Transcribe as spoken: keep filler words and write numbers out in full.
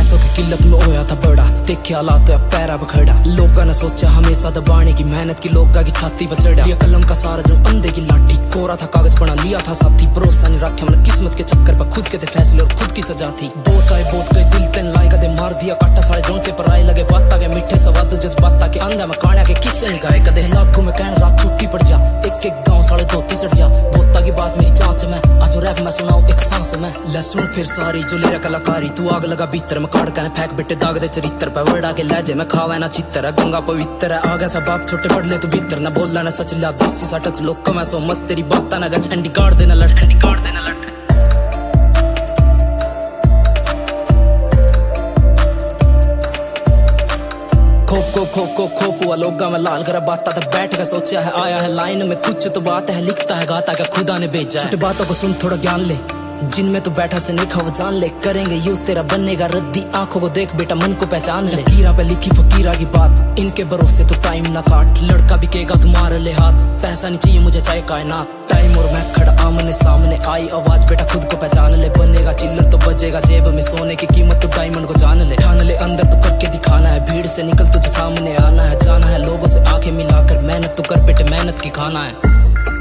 पैसों की किल्लत में होया था बड़ा, देखे हालात तो पैरा बखड़ा। लोगों ने सोचा हमेशा दबाने की, मेहनत की लोगा की छाती पर चढ़ा। ये कलम का सारा जो अंधे की लाठी, कोरा था कागज बना लिया था साथी। भरोसा नहीं रखा मैंने किस्मत के चक्कर पर, खुद के थे फैसले और खुद की सजा थी। बोत आए बोत गए दिल तेन लाई कदे मार दिया काटा साढ़े जोन से पर आए लगे बाता के मीठे सवाद जज्बाता के अंधा में काड़ा के किस्से नहीं गाए कदे। लाखों में कहना रात छुट्टी पड़ जा, एक एक गांव साढ़े धोती सड़ जा। बोता की बात मेरी जांच में आज रैप मैं सुनाऊं एक सांस में। लहसुन फिर सारी जो ले कलाकारी, तू आग लगा भीतर में काट कर फेंक बेटे दाग दे चरित्र पे। वर्डा के लहजे में खावा ना चित्तर है, गंगा पवित्र है। आगे सब बाप छोटे पढ़ ले तू भीतर ना बोलना ना सच ला देसी सा टच। लोग कमा सो मस्त तेरी बात ना गच ठंडी काट देना लट ठंडी काट देना लट। खोप को खोप को खोप हुआ लोगा में लाल करा बाता था बैठ कर सोचा है। आया है लाइन में कुछ तो बात है, लिखता है गाता क्या खुदा ने भेजा है। छोटी बातों को सुन थोड़ा ज्ञान ले, जिनमें तो बैठा से निखा वो जान ले। करेंगे यूज तेरा बननेगा रद्दी, आंखों को देख बेटा मन को पहचान ले। लकीरा पे लिखी फकीरा की बात, इनके भरोसे तो टाइम ना काट। लड़का भी कहेगा तुम्हारे ले हाथ, पैसा नहीं चाहिए मुझे चाहे कायनात। टाइम और मैं खड़ा आमने सामने, आई आवाज बेटा खुद को पहचान ले। बनेगा चिल्लर तो बजेगा जेब में, सोने की कीमत तो डायमंड को जान ले। ठान ले अंदर तो करके दिखाना है, भीड़ से निकल तुझे सामने आना है। जाना है लोगों से आंखें मिलाकर, मेहनत तो कर बेटे मेहनत की खाना है।